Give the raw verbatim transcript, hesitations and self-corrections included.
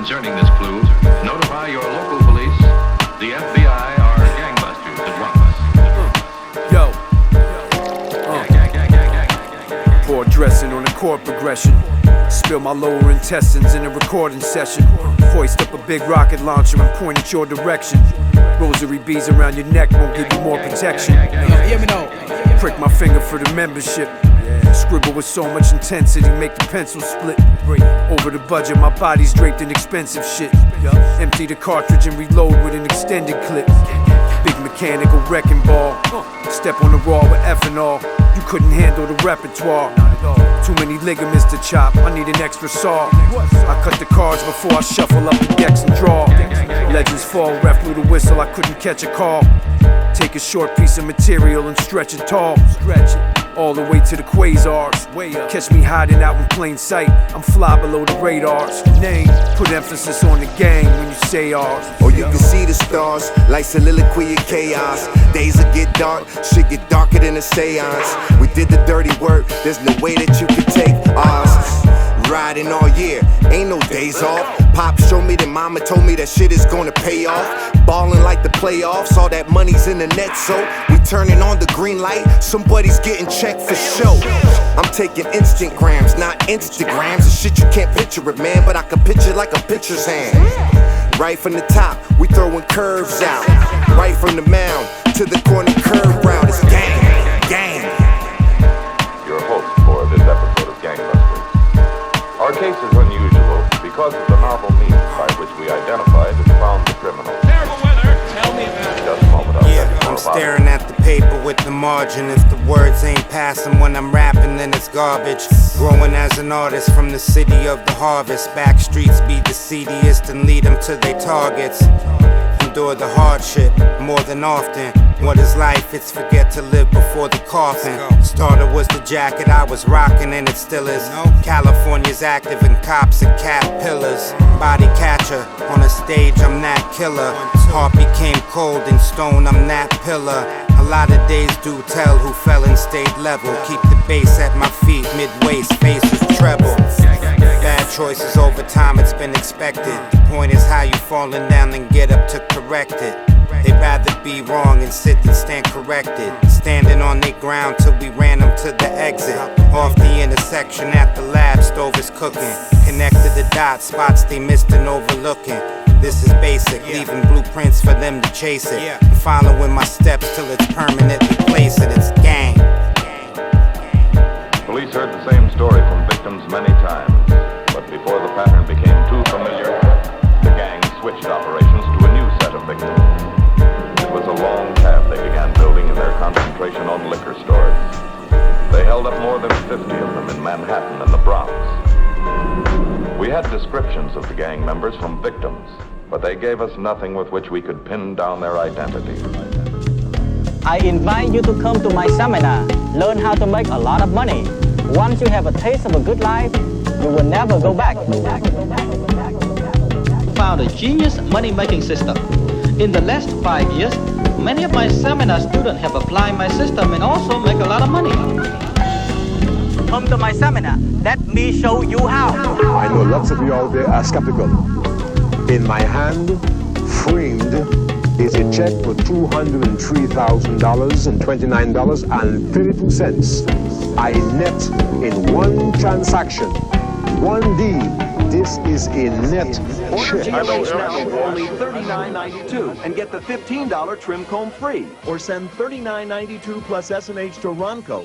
Concerning this clue, notify your local police. The F B I are gangbusters that want us. Yo. Uh. Poor dressing on a chord progression. Spill my lower intestines in a recording session. Hoist up a big rocket launcher and point at your direction. Rosary beads around your neck won't give you more protection. Hear me now. Prick my finger for the membership. Scribble with so much intensity, make the pencil split. Over the budget, my body's draped in expensive shit. Empty the cartridge and reload with an extended clip. Big mechanical wrecking ball. Step on the raw with ethanol. You couldn't handle the repertoire. Too many ligaments to chop, I need an extra saw. I cut the cards before I shuffle up the decks and draw. Legends fall, ref blew the whistle, I couldn't catch a call. Take a short piece of material and stretch it tall. Stretch it all the way to the quasars. Catch me hiding out in plain sight, I'm fly below the radars. Name, put emphasis on the gang when you say ours. Oh, you can see the stars, like soliloquy of chaos. Days will get dark, shit get darker than a seance. We did the dirty work, there's no way that you can take ours. Riding all year, ain't no days off. Pop showed me that mama told me that shit is gonna pay off. Ballin' like the playoffs, all that money's in the net, so we turning on the green light, somebody's getting checked for show. I'm taking instant grams, not Instagrams. The shit you can't picture it, man, but I can picture like a pitcher's hand. Right from the top, we throwing curves out. Right from the mound to the corner curve route, it's gang, gang. Your host for this episode of Gangbusters. Our case is unusual because of the novel means by which we identified and found the criminal. Terrible weather. Tell me about it. Just a moment, I'll Yeah, tell you I'm more about staring at the paper with the margin. If the words ain't passing when I'm rapping, then it's garbage. Growing as an artist from the city of the harvest. Back streets be the seediest and lead them to their targets. Endure the hardship more than often. What is life? It's forget to live before the coffin. Starter was the jacket I was rocking, and it still is. California's active and cops are caterpillars. Body catcher on a stage, I'm that killer. Heart became cold and stone, I'm that pillar. A lot of days do tell who fell and stayed level. Keep the bass at my feet, mid-waist, face is treble. Bad choices over time, it's been expected. The point is how you falling down and get up to correct it. They'd rather be wrong and sit than stand corrected. Standing on their ground till we ran them to the exit. Off the intersection at the lab, stove is cooking. Connected the dots, spots they missed and overlooking. This is basic, leaving blueprints for them to chase it. I'm following my steps till it's permanently placed. It's gang. Police heard the same story from victims many times, but before the pattern became too familiar, the gang switched operations to a new set of victims. It was a long path they began building in their concentration on liquor stores. They held up more than fifty of them in Manhattan and the Bronx. We had descriptions of the gang members from victims, but they gave us nothing with which we could pin down their identity. I invite you to come to my seminar, learn how to make a lot of money. Once you have a taste of a good life, you will never go back. Found a genius money-making system. In the last five years, many of my seminar students have applied my system and also make a lot of money. Come to my seminar, let me show you how. I know lots of you out there are skeptical. In my hand, framed, is a check for two hundred three thousand dollars and twenty-nine dollars and thirty-two cents. I net in one transaction, one deal. This is a net Order check. G M H now for only thirty-nine ninety-two and get the fifteen dollar trim comb free. Or send thirty-nine ninety-two plus S and H to Ronco.